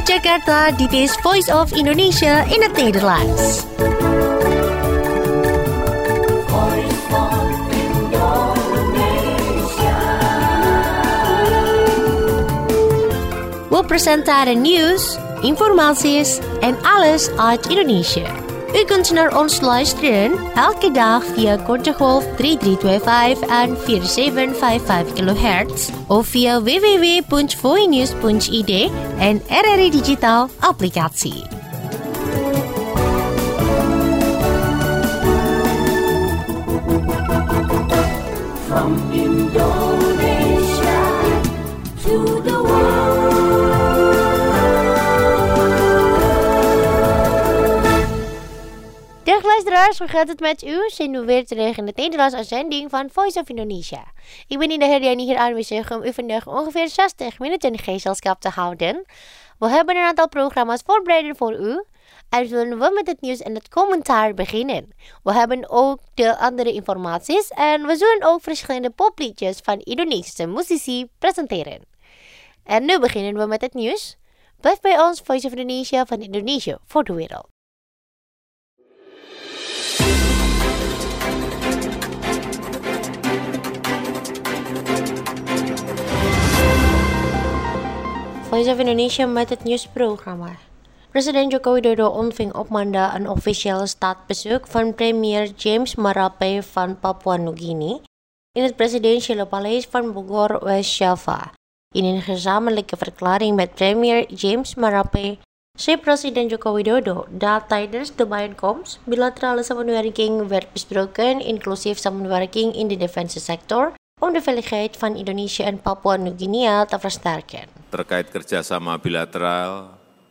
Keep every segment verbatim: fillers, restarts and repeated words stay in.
Vanuit Jakarta, dit is Voice of Indonesia in het Nederlands. We presenteren nieuws, informaties en alles uit Indonesië. U kunt naar ons luisteren elke dag via korte golf drie drie twee vijf en vier zeven vijf vijf kilohertz of via w w w punt voinews punt i d en R R I Digital applicatie. From Indonesia to the world. Dag luisteraars, hoe gaat het met u? Zijn we weer terug in de Nederlandse uitzending van Voice of Indonesia. Ik ben in de Herdiani hier aanwezig om u vandaag ongeveer zestig minuten gezelschap te houden. We hebben een aantal programma's voorbereid voor u. En zullen we met het nieuws en het commentaar beginnen. We hebben ook de andere informaties en we zullen ook verschillende popliedjes van Indonesische muzici presenteren. En nu beginnen we met het nieuws. Blijf bij ons, Voice of Indonesia van Indonesië voor de wereld. Voice of Indonesia met het nieuwsprogramma. President Joko Widodo ontving op maandag een officiële staatsbezoek van premier James Marape van Papua Nugini in het presidentiële paleis van Bogor, West Java. In een gezamenlijke verklaring met premier James Marape zei president Joko Widodo dat tijdens de bijeenkomst bilaterale samenwerking werd besproken, inclusief samenwerking in de defensiesector, om de veiligheid van Indonesië en Papua Nugini te versterken. Terkait kerjasama bilateral,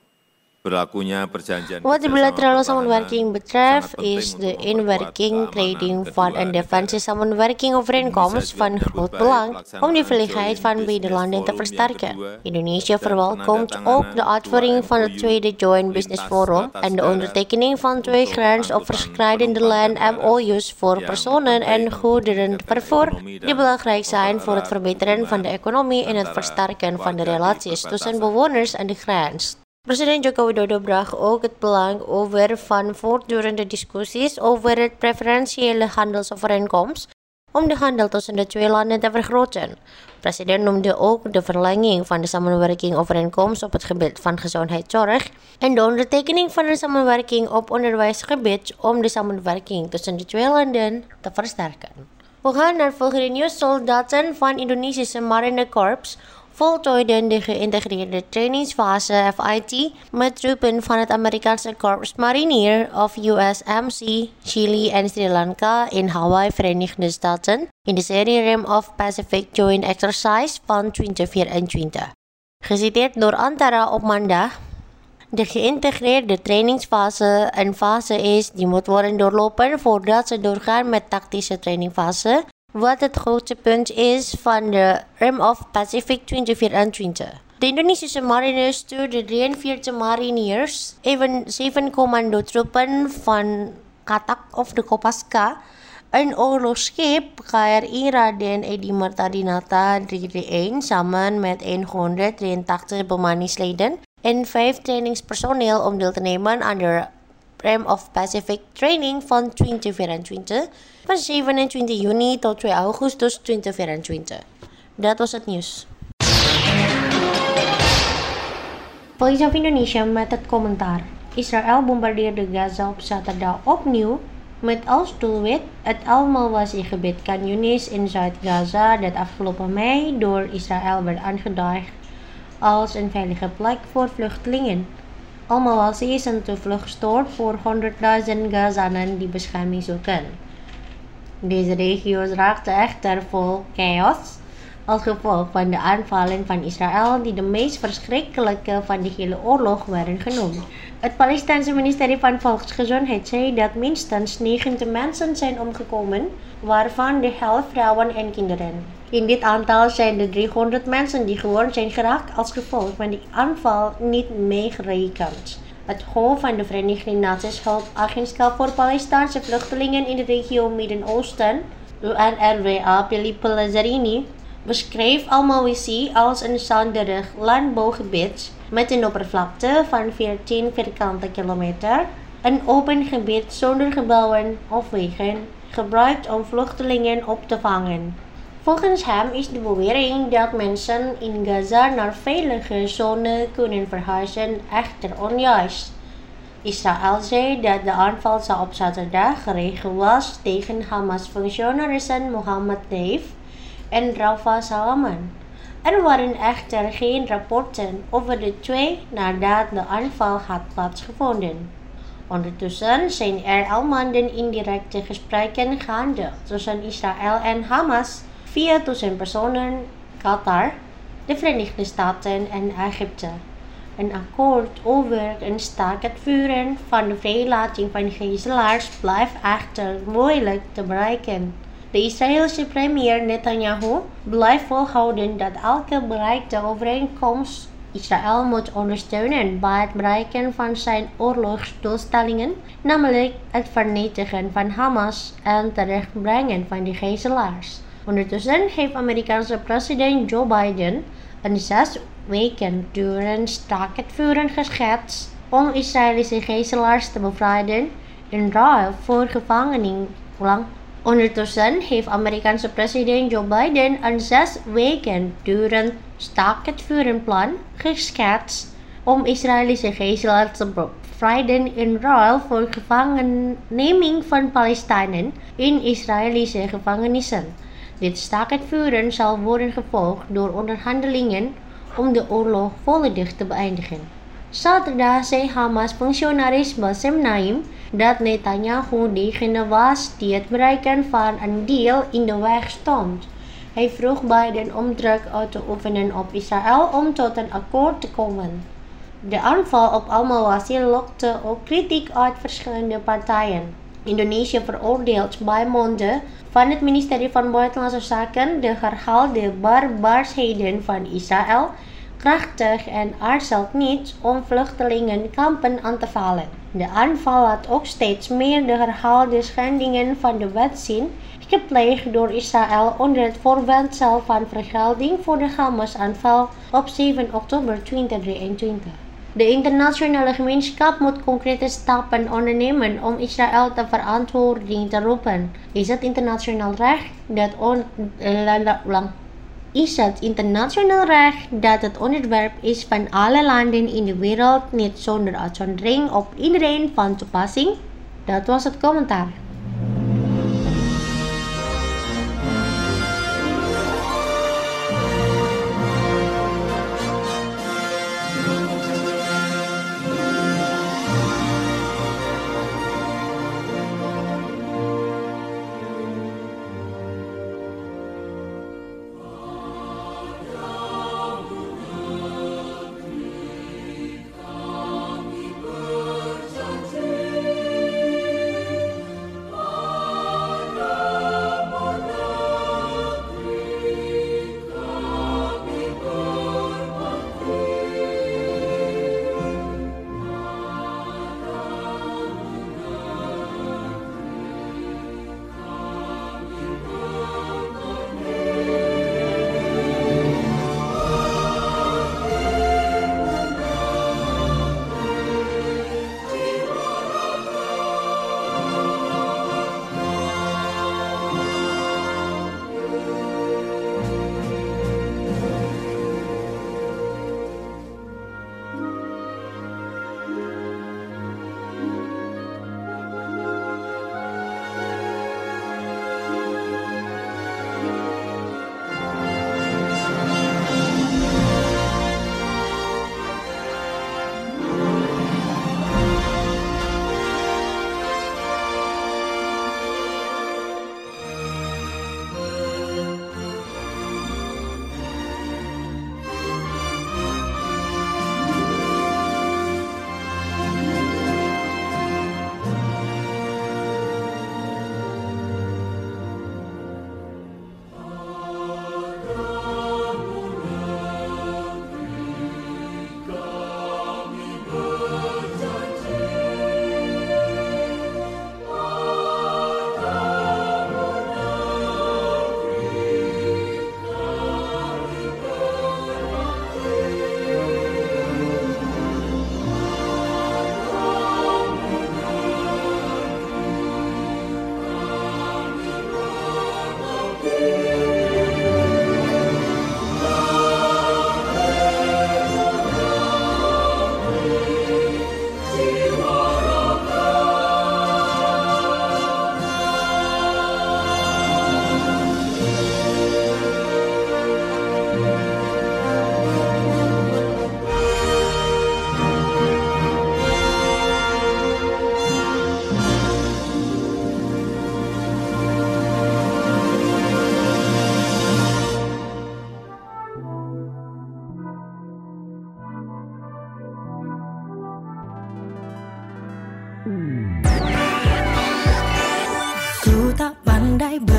berlakunya perjanjian. Wat de bilaterale samenwerking betreft, is de inwerking, trading van en defensiesamenwerking overeenkomst van groot belang om de veiligheid van beide landen te versterken. Indonesië verwelkomt ook de uitvoering van het tweede Joint Business Forum en de ondertekening van twee grensoverschrijdende land M O U's voor personen- en goederenvervoer, die belangrijk zijn voor het verbeteren van de economie en het versterken van de relaties tussen bewoners en de grens. President Joko Widodo bracht ook het belang over van voortdurende discussies over het preferentiële handelsovereenkomst om de handel tussen de twee landen te vergroten. President noemde ook de verlenging van de samenwerking overeenkomst op het gebied van gezondheidszorg en de ondertekening van een samenwerking op onderwijsgebied om de samenwerking tussen de twee landen te versterken. We gaan naar volgende nieuws. Soldaten van Indonesische Marinekorps voltooiden de geïntegreerde trainingsfase F I T met troepen van het Amerikaanse Korps Marinier of U S M C, Chili en Sri Lanka in Hawaii, Verenigde Staten, in de serie Rim of Pacific Joint Exercise van twintig vierentwintig. Geciteerd door Antara op maandag. De geïntegreerde trainingsfase een fase is die moet worden doorlopen voordat ze doorgaan met tactische trainingfase, wat het grootste punt is van de Rim of Pacific twintig vierentwintig. De Indonesische marine stuurde drieënveertig mariniers, even zeven commandotroepen van Katak of de Kopaska, een oorlogsschip K R I Raden Edi Martadinata driehonderdeenendertig samen met honderdtachtig bemanningsleden en vijf trainingspersoneel om deel te nemen aan de Rim of Pacific Training van twintig vierentwintig van zevenentwintig juni tot twee augustus twintig vierentwintig. Dat was het nieuws. Voice of Indonesia met het commentaar. Israël bombardeerde Gaza op zaterdag opnieuw met als doelwit het Al-Mawasi-gebied Khan Yunis in Zuid-Gaza dat afgelopen mei door Israël werd aangeduid als een veilige plek voor vluchtelingen. Al-Mawasi is een toevluchtsoord voor honderdduizend Gazanen die bescherming zoeken. Deze regio's raakten echter vol chaos als gevolg van de aanvallen van Israël die de meest verschrikkelijke van de hele oorlog werden genoemd. Het Palestijnse ministerie van Volksgezondheid zei dat minstens negentig mensen zijn omgekomen, waarvan de helft vrouwen en kinderen. In dit aantal zijn de driehonderd mensen die gewond zijn geraakt als gevolg van die aanval niet meegerekend. Het hoofd van de Verenigde Naties Hulpagentschap voor Palestijnse vluchtelingen in de regio Midden-Oosten, U N R W A, Filippo Lazzarini, beschreef Al-Mawisi als een zanderig landbouwgebied met een oppervlakte van veertien vierkante kilometer, een open gebied zonder gebouwen of wegen, gebruikt om vluchtelingen op te vangen. Volgens hem is de bewering dat mensen in Gaza naar veilige zones kunnen verhuizen echter onjuist. Israël zei dat de aanval op zaterdag gericht was tegen Hamas-functionarissen Mohammed Deif en Rafa Salman. Er waren echter geen rapporten over de twee nadat de aanval had plaatsgevonden. Ondertussen zijn er al maanden indirecte gesprekken gaande tussen Israël en Hamas via tussenpersonen Qatar, de Verenigde Staten en Egypte. Een akkoord over een staakt het vuren van de vrijlating van gijzelaars blijft echter moeilijk te bereiken. De Israëlische premier Netanyahu blijft volhouden dat elke bereikte overeenkomst Israël moet ondersteunen bij het bereiken van zijn oorlogsdoelstellingen, namelijk het vernietigen van Hamas en terugbrengen van de gijzelaars. Ondertussen heeft Amerikaanse president Joe Biden een zes weken durend staakt het vuren geschetst om Israëlische gijzelaars te bevrijden in ruil voor gevangening. Ondertussen heeft Amerikaanse president Joe Biden een zes weken durend staakt het vuren plan geschetst om Israëlische gijzelaars te bevrijden in ruil voor gevangenneming van Palestijnen in Israëlische gevangenissen. Dit staakt het vuren zal worden gevolgd door onderhandelingen om de oorlog volledig te beëindigen. Zaterdag zei Hamas-functionaris Bassem Naim dat Netanyahu degene was die het bereiken van een deal in de weg stond. Hij vroeg Biden om druk uit te oefenen op Israël om tot een akkoord te komen. De aanval op Al-Mawasi lokte ook kritiek uit verschillende partijen. Indonesië veroordeelt bij monde van het ministerie van Buitenlandse Zaken de herhaalde barbaarsheden van Israël krachtig en aarzelt niet om vluchtelingenkampen aan te vallen. De aanval laat ook steeds meer de herhaalde schendingen van de wet zien, gepleegd door Israël onder het voorwendsel van vergelding voor de Hamas-aanval op zeven oktober tweeduizend drieëntwintig. De internationale gemeenschap moet concrete stappen ondernemen om Israël ter verantwoording te roepen. Is het internationaal recht dat on, uh, is het internationaal recht dat het onderwerp is van alle landen in de wereld niet zonder uitzondering op iedereen van toepassing? Dat was het commentaar.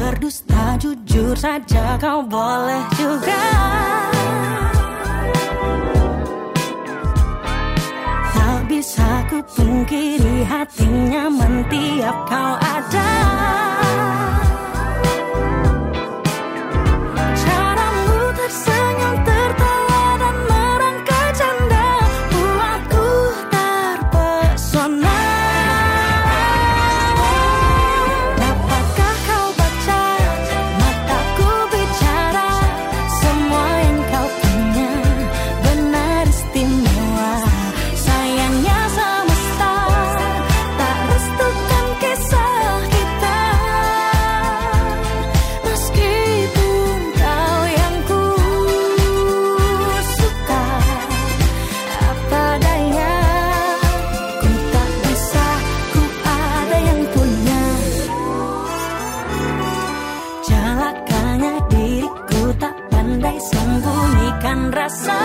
berdusta, jujur saja kau boleh juga. Tak bisa ku pungkiri hati nyaman tiap kau ada. Caramu tersenyum, tertawa dan merangkai canda buatku terpesona. Dapatkah kau baca mataku bicara, semua yang kau punya benar istimewa. Sayangnya semesta tak restukan kisah kita, meskipun kau yang ku suka. Apa daya, ku tak bisa, ku ada yang punya. Celakanya diriku tak pandai sembunyikan rasa.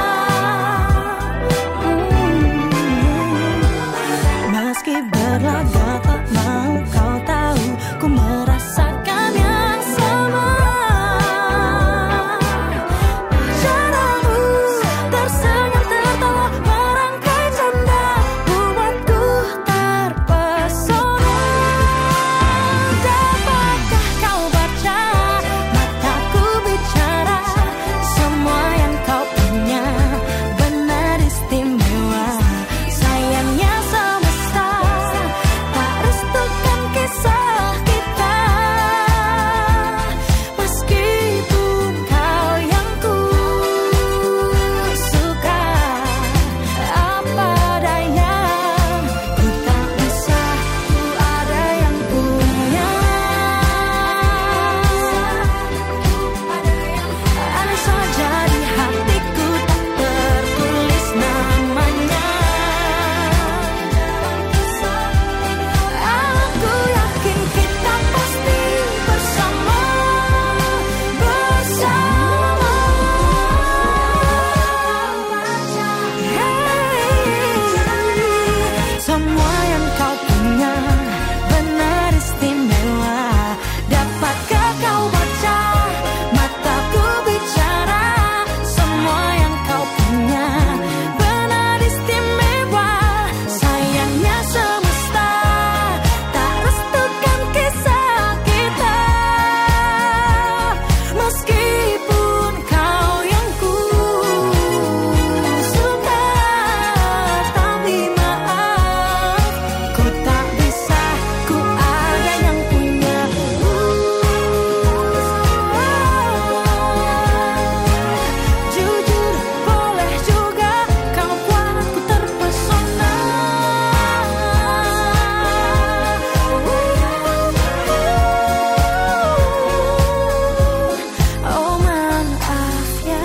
Meski berlaga tak mau kau tahu, ku merasakan yang sama. Caramu tersenyum, tertawa, merangkai canda buatku terpesona. Dapatkah kau baca mataku bicara, semua yang kau punya benar istimewa. Sayangnya semesta tak restukan kisah kita, meskipun kau yang ku suka. Apa daya, ku tak bisa, ku ada yang punya. Ada saja di hatiku tak tertulis namanya. Aku yakin kita pasti bersama, bersama. Hey, semua yang kau punya benar istimewa. Dapatkah kau baca mataku bicara, semua yang kau punya benar istimewa. Sayangnya semesta tak restukan kisah kita, meskipun kau yang ku suka. Tapi maaf, ku tak bisa, ku ada yang punya. Jujur boleh juga, kau buatku terpesona. Oh maaf ya.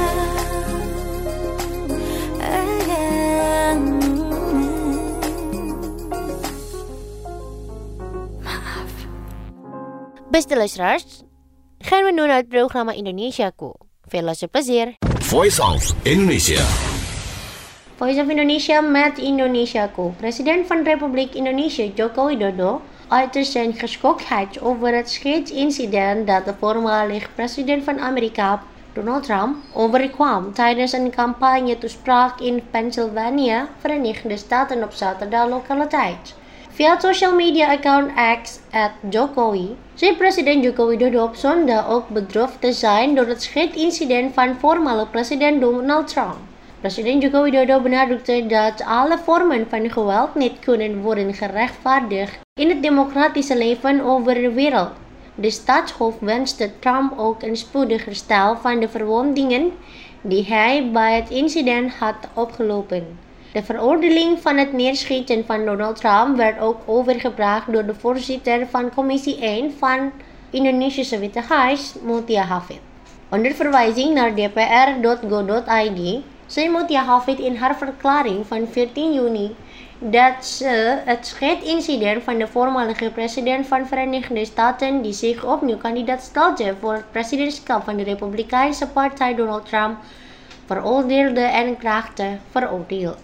Beste luisteraars, gaan we nu naar het programma Indonesiaku. Veel luisterplezier. Voice of Indonesia. Voice of Indonesia met Indonesiaku. President van Republiek Indonesia Joko Widodo uitte zijn geschoktheid over het schietsincident dat de voormalig president van Amerika, Donald Trump, overkwam tijdens een campagne-toespraak in Pennsylvania, Verenigde Staten op zaterdag lokale tijd. Via het social media account X at Jokowi zei president Joko Widodo op zondag ook bedroefd te zijn door het schietincident van voormalig president Donald Trump. President Joko Widodo benadrukte dat alle vormen van geweld niet kunnen worden gerechtvaardigd in het democratische leven over de wereld. De staatshoofd wenste Trump ook een spoedig herstel van de verwondingen die hij bij het incident had opgelopen. De veroordeling van het neerschieten van Donald Trump werd ook overgebracht door de voorzitter van Commissie één van Indonesische Witte Huis, Mutia Hafid. Onder verwijzing naar d p r dot go dot i d zei Mutia Hafid in haar verklaring van veertien juni dat ze het schietincident van de voormalige president van Verenigde Staten die zich opnieuw kandidaat stelde voor het presidentschap van de Republikeinse partij Donald Trump veroordeelde en krachtig veroordeeld.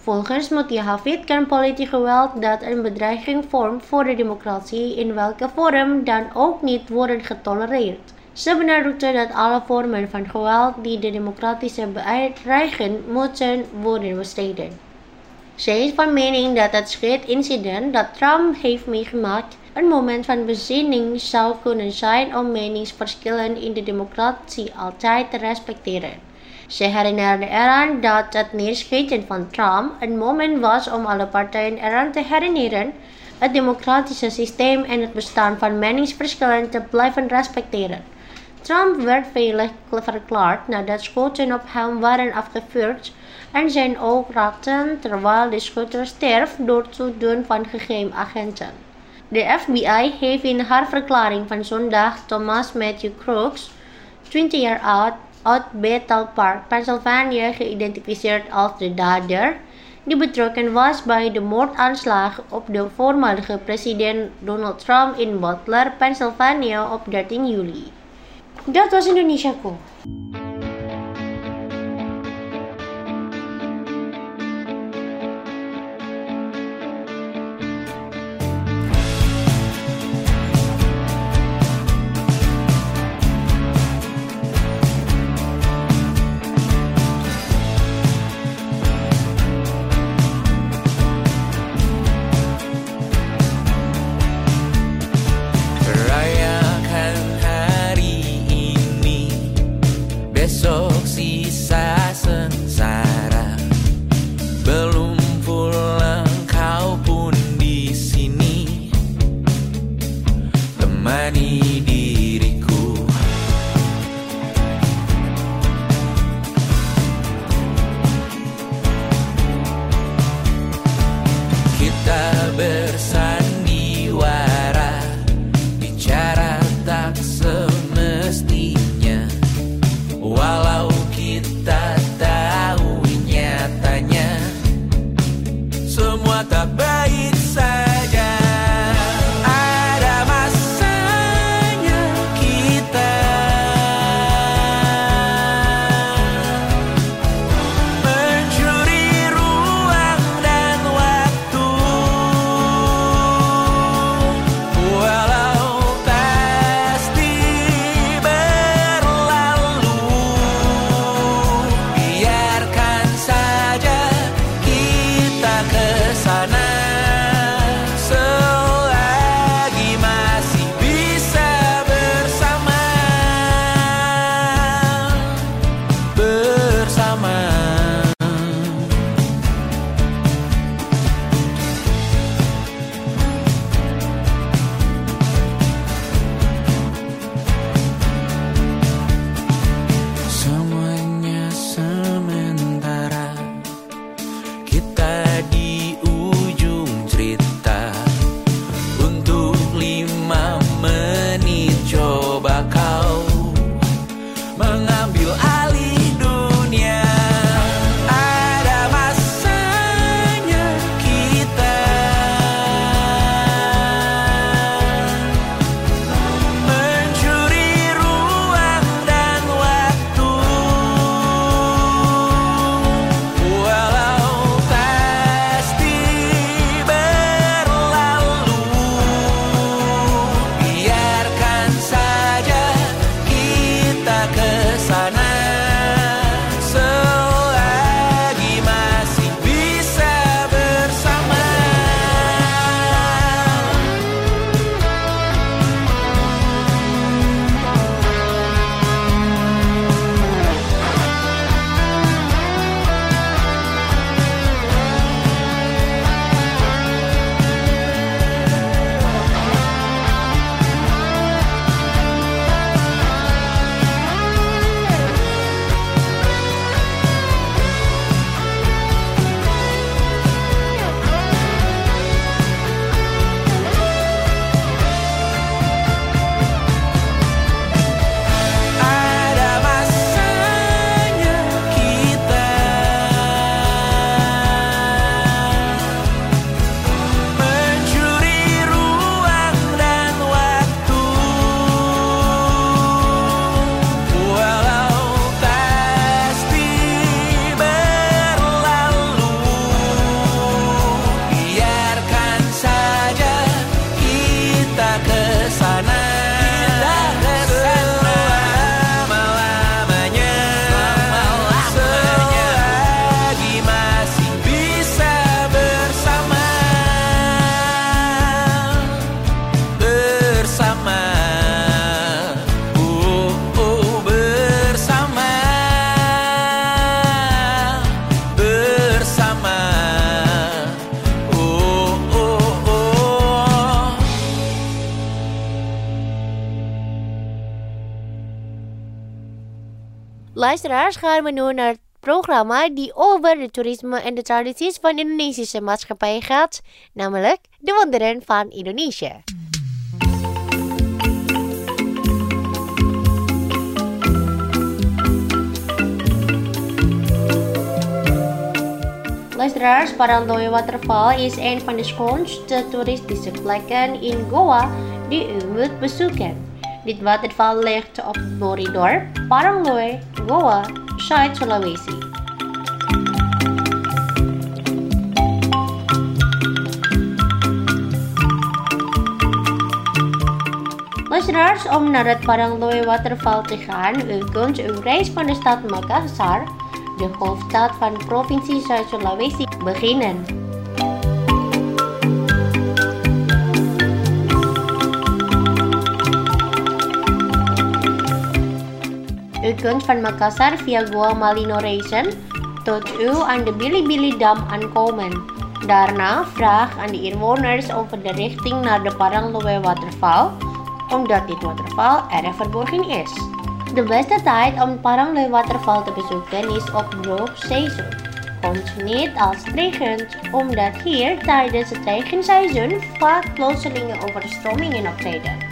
Volgens Mutia Hafid kan politie geweld dat een bedreiging vormt voor de democratie in welke vorm dan ook niet worden getolereerd. Ze benadrukte dat alle vormen van geweld die de democratische bedreigen moeten worden bestreden. Ze is van mening dat het schietincident dat Trump heeft meegemaakt een moment van bezinning zou kunnen zijn om meningsverschillen in de democratie altijd te respecteren. Ze herinnerde eraan dat het neerschieten van Trump een moment was om alle partijen eraan te herinneren het democratische systeem en het bestaan van meningsverschillen te blijven respecteren. Trump werd veilig verklaard nadat schoten op hem waren afgevuurd en zijn oog raakten terwijl de schutter stierf door toedoen van geheimagenten. De F B I heeft in haar verklaring van zondag Thomas Matthew Crooks, twintig jaar oud, uit Bethel Park, Pennsylvania, geïdentificeerd als de dader die betrokken was bij de moordaanslag op de voormalige president Donald Trump in Butler, Pennsylvania op dertien juli. Dat was Indonesiaku. Besok sisa sengsara, belum pulang kau pun di sini, temani diriku. Kita bersandiwara, bicara tak semestinya. Walau kita tahu nyatanya semua tak baik saja. Ada masanya Luisteraars, gaan we nu naar het programma die over de toerisme en de tradities van de Indonesische maatschappij gaat, namelijk de wonderen van Indonesië. Luisteraars, Parangloe Waterfall is een van de schoonste toeristische plekken in Goa die u moet bezoeken. Dit waterval ligt op Boridor, Parangloe, Goa, Zuid-Sulawesi. Luisteraars, om naar het Parangloe Waterval te gaan, u kunt uw reis van de stad Makassar, de hoofdstad van de provincie Zuid-Sulawesi, beginnen. U kunt van Makassar via Goa Malino reizen tot u aan de Bili-Bili Dam aankomen. Daarna vraag aan de inwoners over de richting naar de Parangloe Waterval, omdat dit waterval erg verborgen is. De beste tijd om Parangloe Waterval te bezoeken is op droog seizoen. Komt niet als het regent, omdat hier tijdens het regenseizoen vaak plotselinge overstromingen optreden.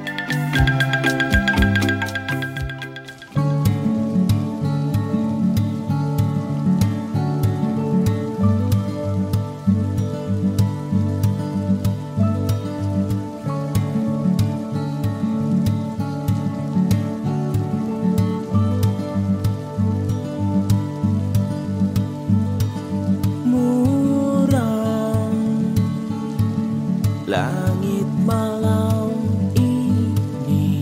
Langit malam ini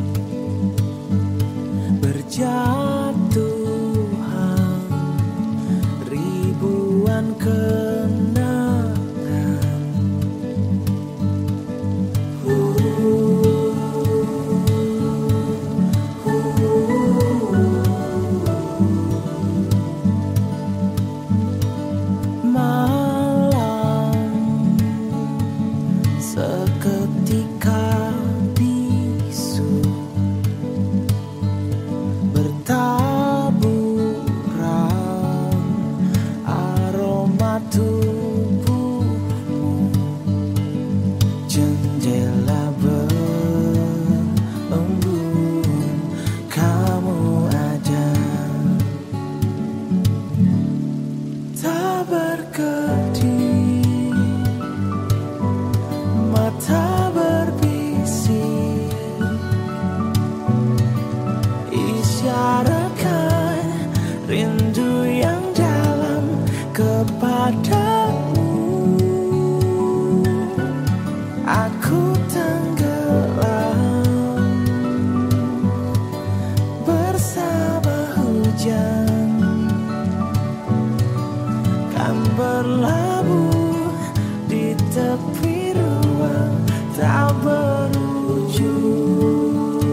berjatuhan ribuan kenangan. uh, uh, uh. Seketika bisu bertaburan aroma tubuhmu, jendela berembun kamu ada, tak berkedip, mata berbisik, isyaratkan rindu yang dalam kepadamu. Aku tenggelam bersama hujan, kan berlabuh di tepi tak berujung.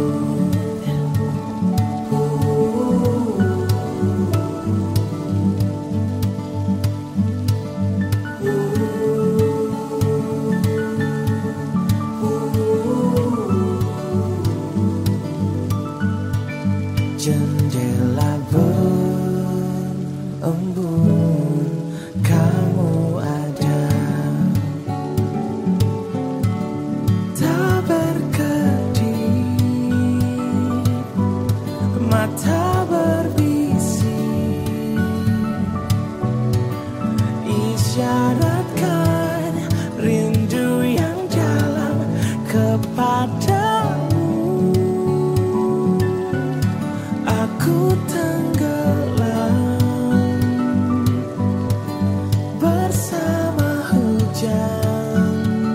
Jendela berembun kamu ada, tak berkedip, mata berbisik, isyaratkan rindu yang dalam kepadamu. Aku tenggelam bersama hujan,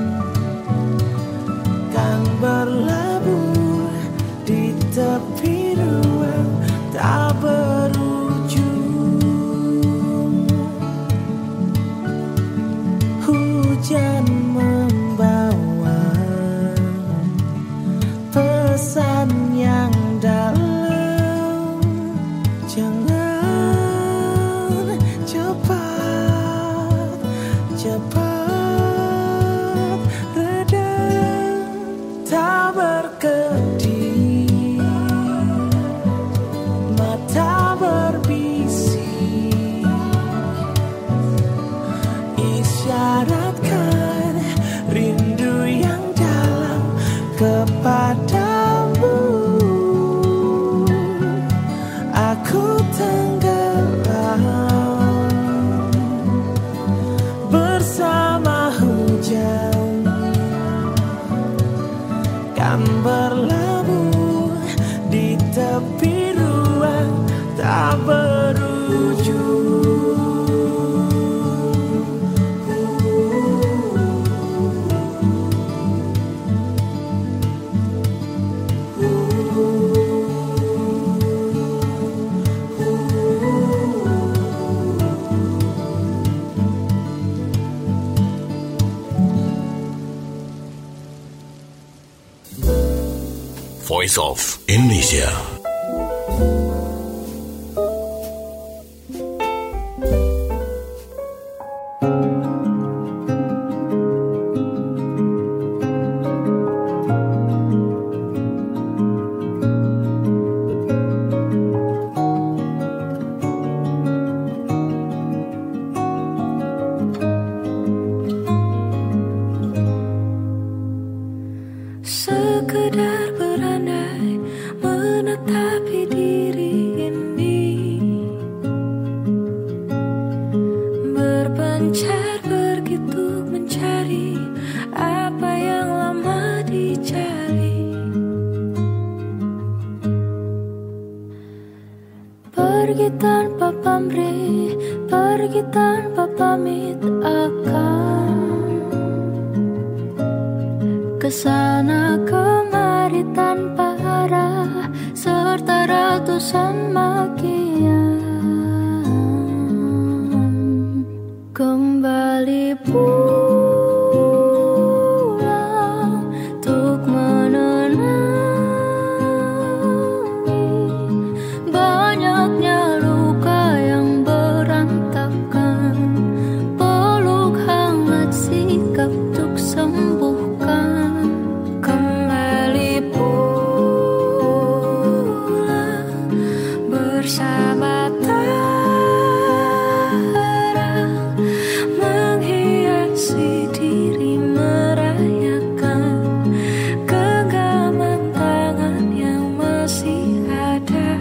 kan berlabuh di tepi ruang tak berujung. Hujan membawa pesan yang dalam kepadamu. Aku tenggelam bersama hujan, kan berlabuh di tepi ruang tak berujung. Voice of Indonesia. Sekedar berandai menetapi diri ini, berpencar begitu mencari apa yang lama dicari. Pergi tanpa pamrih, pergi tanpa pamit, akan kesana kemari tanpa arah serta ratusan makian. Kembali pulang untuk menenangi banyaknya luka yang berantakan. Peluk hangat sikap untuk sembuhkan. Bersama terang menghiasi diri, merayakan genggaman tangan yang masih ada.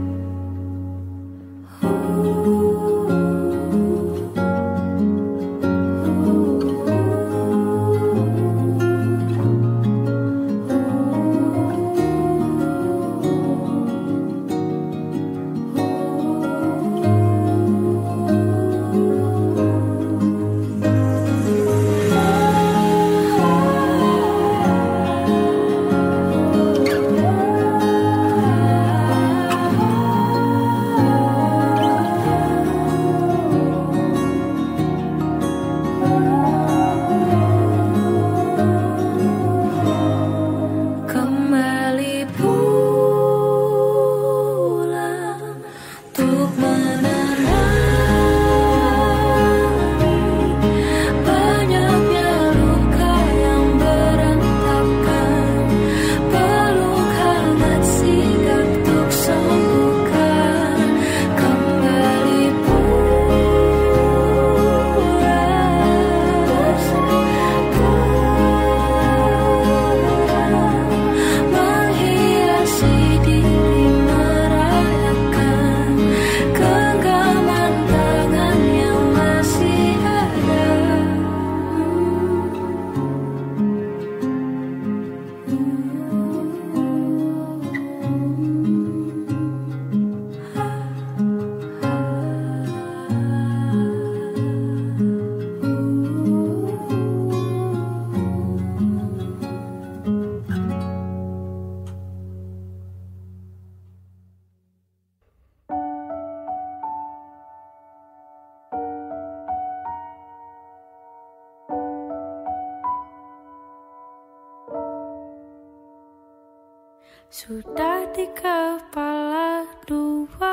Sudah di kepala dua,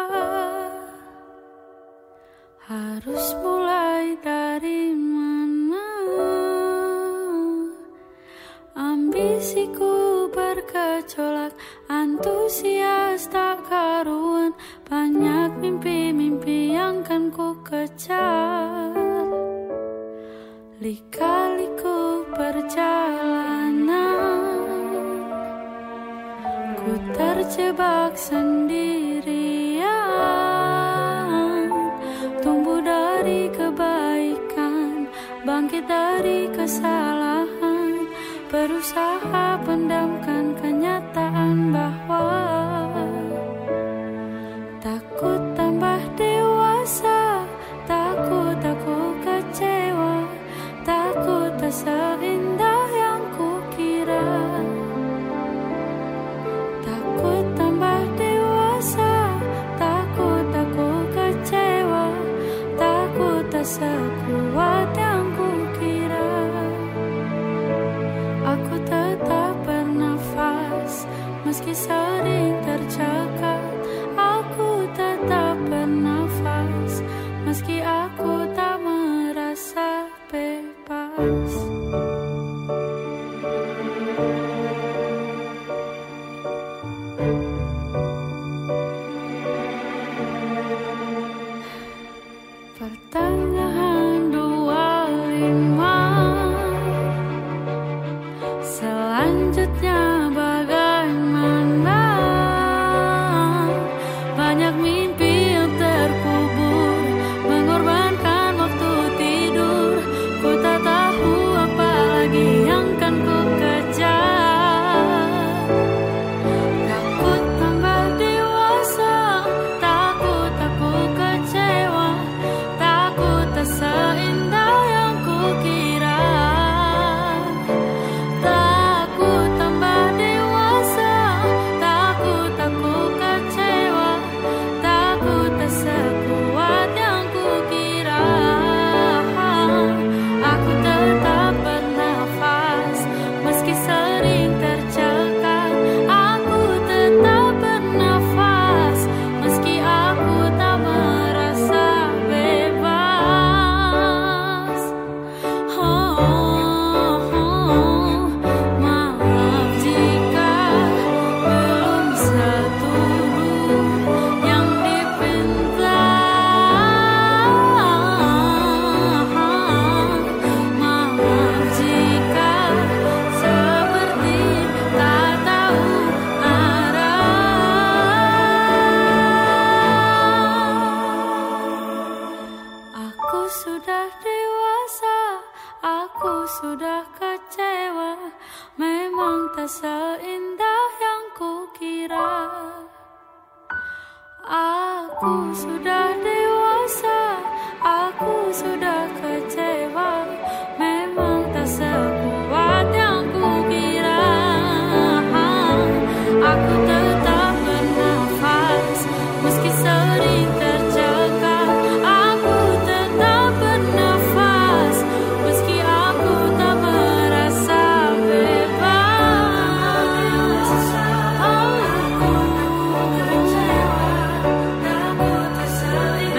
harus mulai dari mana? Ambisiku bergejolak, antusias tak karuan, banyak mimpi-mimpi yang kan ku kejar. Lika-liku perjalanan Ku terjebak sendirian, tumbuh dari kebaikan, bangkit dari kesalahan, berusaha pendamkan kenyataan bahwa takut tambah dewasa, takut aku kecewa, takut tak seindah yang kukira. Takut tambah dewasa, takut aku kecewa, takut tak sekuat yang kukira. Aku tetap bernafas meski sering tercekat. Aku tetap bernafas meski aku tak merasa bebas. Pertengahan dua puluh lima, selanjutnya bagaimana? Banyak mimpi yang terkubur, mengorbankan waktu tidur. Ku tak tahu apa lagi yang kan ku kejar. Takut tambah dewasa, takut aku kecewa, takut tak seindah yang kukira. Takut tambah dewasa, takut aku kecewa, takut tak sekuat yang kukira. Aku tetap bernafas meski sering tercekat. Aku tetap bernafas meski aku tak merasa bebas. Oh, oh, maaf jika belum seturut yang dipinta. Maaf jika seperti tak tahu arah. Aku sudah dewasa, aku sudah kecewa, memang tak seindah yang kukira. Aku sudah dewasa, aku sudah kecewa, memang tak sekuat yang kukira. Aku tetap bernafas meski sering tercekat. Aku tetap bernafas meski aku tak merasa bebas. Aku kecewa, takut tak seindah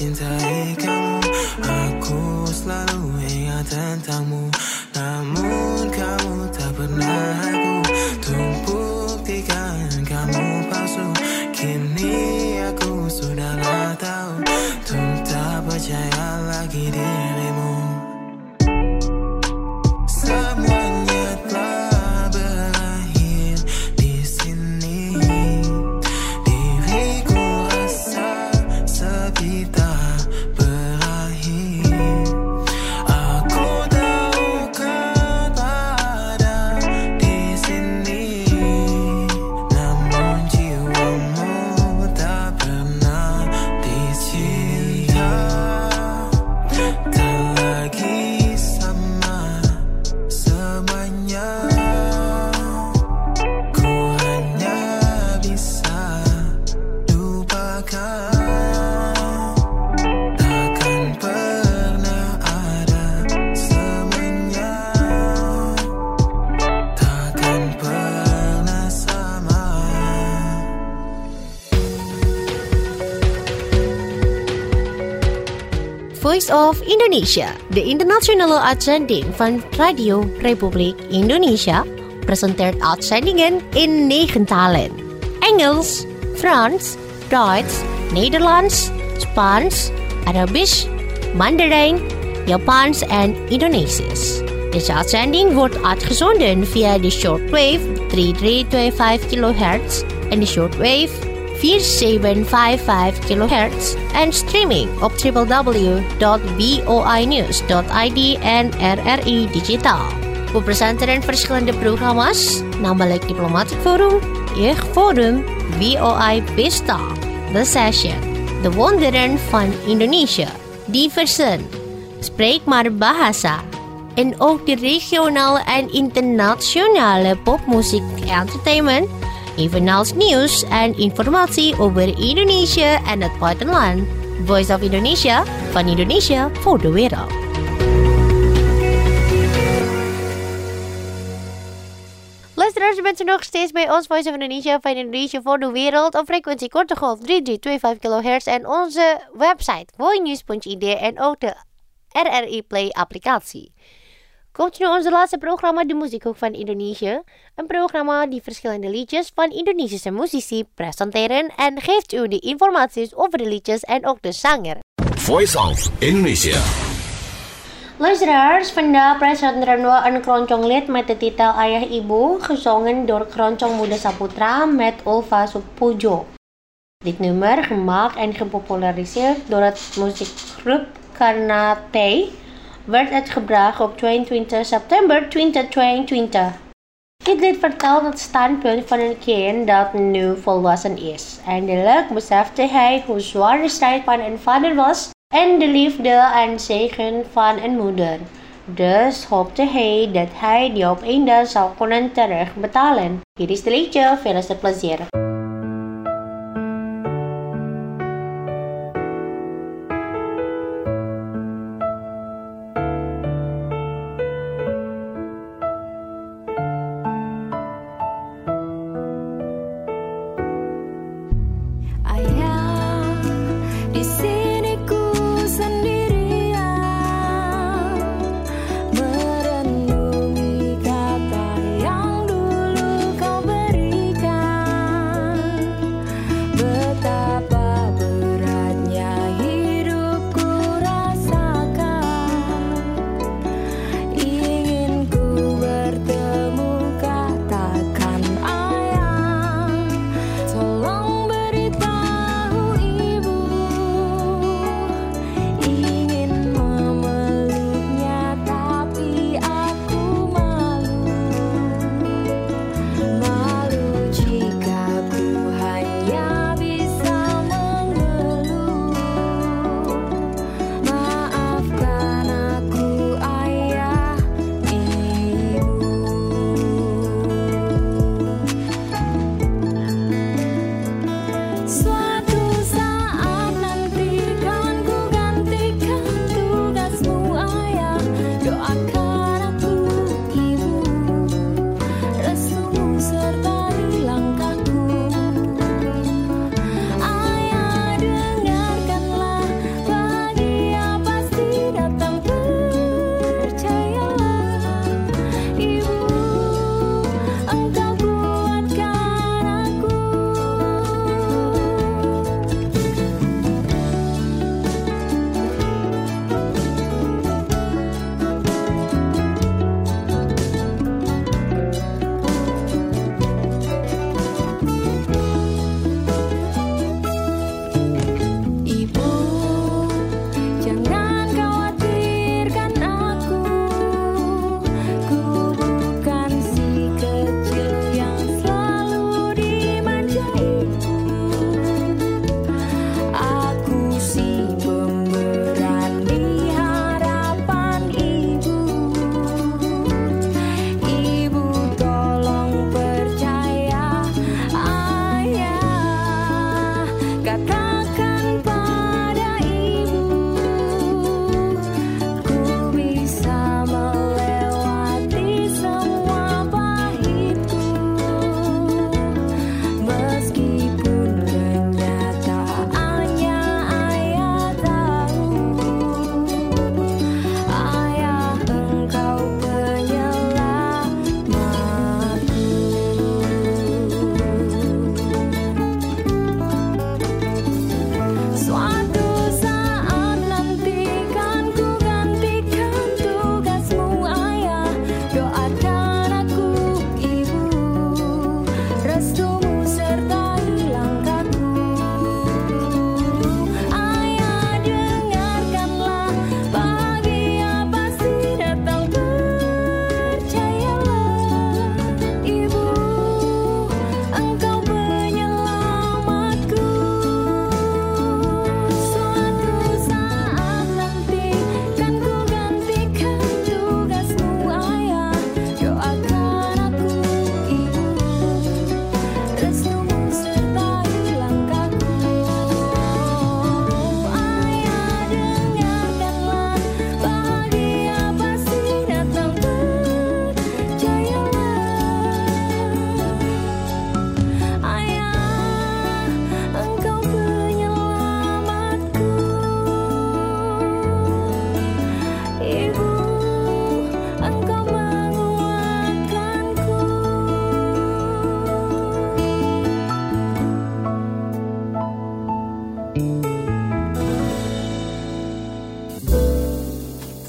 mencintai kamu. Aku selalu ingat tentangmu, namun kamu tak pernah aku buktikan kamu palsu. Kini aku sudahlah tahu, untuk tak percaya lagi dirimu. Semuanya telah berakhir di sini. Diriku rasa sepi tak berakhir. Aku tahu kau ada di sini, namun jiwamu tak pernah dicinta. Tak lagi sama semuanya. Ku hanya bisa lupakan. Takkan pernah ada semuanya. Takkan pernah sama. Voice of Indonesia, the international uitzending van Radio Republiek Indonesia, presenteert uitzendingen in negen talen. Engels, Frans, Duits, Nederlands, Spaans, Arabisch, Mandarijn, Japans en Indonesisch. Deze uitzending wordt uitgezonden via de shortwave drie drie twee vijf kilohertz en de shortwave vier zeven vijf vijf kilohertz en streaming op w w w dot voinews dot i d en R R I Digitaal. We presenteren verschillende programma's, namelijk Diplomatic Forum, Jeugdforum, V O I Pesta, The Session, De Wonderen van Indonesië, Diversen, Spreek maar Bahasa, en ook de regionale en internationale popmuziek entertainment, evenals nieuws en informatie over Indonesië en het buitenland. Voice of Indonesia, van Indonesia voor de wereld. Luisteraars, u bent nog steeds bij ons Voice of Indonesia van Indonesia voor de wereld op frequentie korte golf drie drie twee vijf kilohertz en onze website voinews punt i d en ook de R R I Play applicatie. Komt nu onze laatste programma, de Muziekhoek van Indonesië. Een programma die verschillende liedjes van Indonesische muzici presenteren en geeft u de informaties over de liedjes en ook de zanger. Voice of Indonesia. Luisteraars, vandaag presenteren we een keroncong-lied met de titel Ayah Ibu, gezongen door Keroncong Muda Saputra met Ulfa Supujo. Dit nummer, gemaakt en gepopulariseerd door het muziekgroep Karnate, werd uitgebracht op tweeëntwintig september tweeduizend tweeëntwintig. Dit lied vertelt het standpunt van een kind dat nu volwassen is. Eindelijk besefte hij hoe zwaar de strijd van een vader was en de liefde en zegen van een moeder. Dus hoopte hij dat hij die op een dag zou kunnen terugbetalen. Hier is de liedje, veel plezier. Merenungi kata yang dulu kau berikan.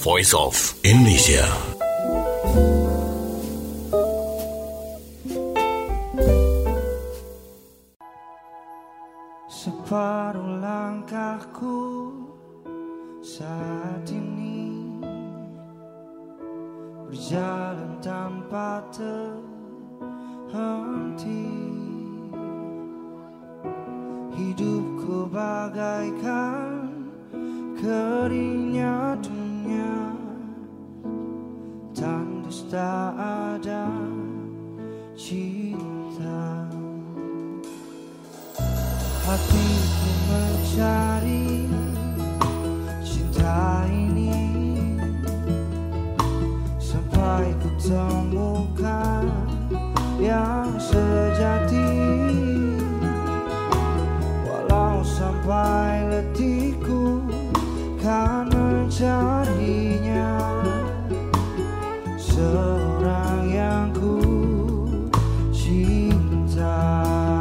Voice of Indonesia. Separuh langkahku saat ini berjalan tanpa terhenti. Hidupku bagaikan keringnya dunia, tandus tak ada cinta. Hatiku mencari cinta ini sampai ku temukan yang sejati. Walau sampai letihku kan mencarinya, seorang yang ku cinta.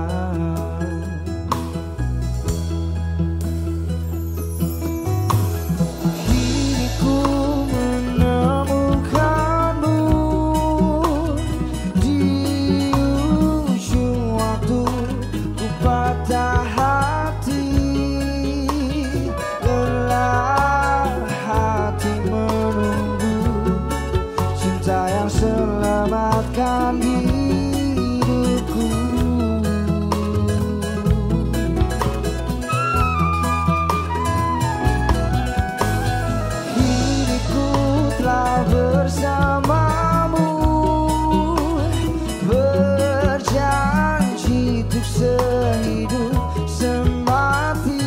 Selamatkan hidupku. Hidupku telah bersamamu, berjanji untuk sehidup semati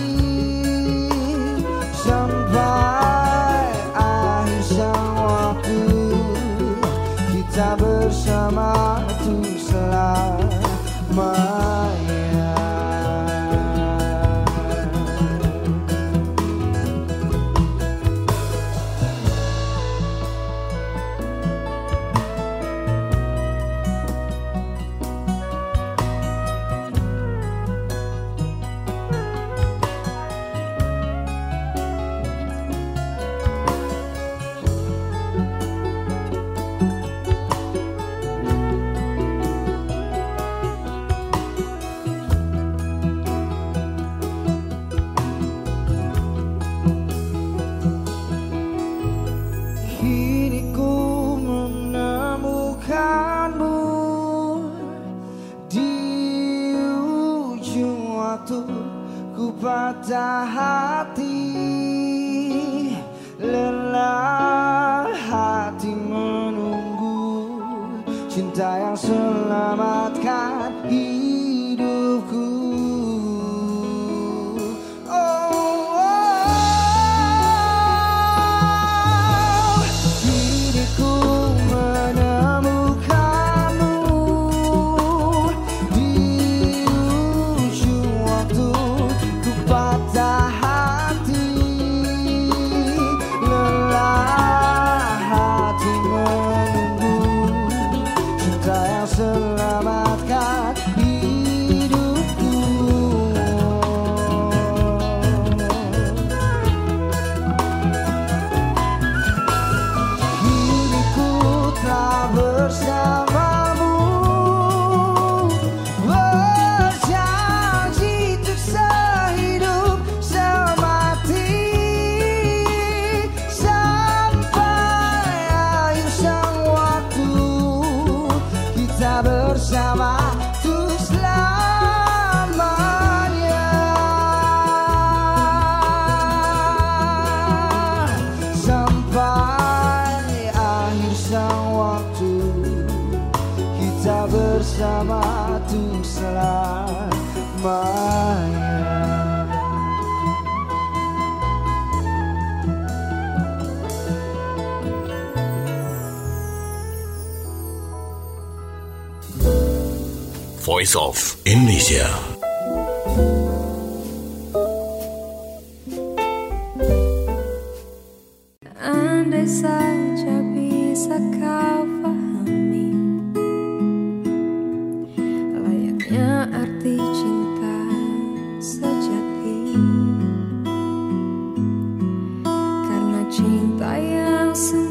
sampai akhir sang waktu. Kita bersama untuk selamanya. Ku patah hati, lelah hati menunggu cinta yang selamatkan hidupku. Bersama untuk selamanya, sampai akhir sang waktu. Kita bersama untuk selamanya. Voice of Indonesia. Andai saja bisa kau pahami layaknya arti cinta sejati, karena cinta yang semua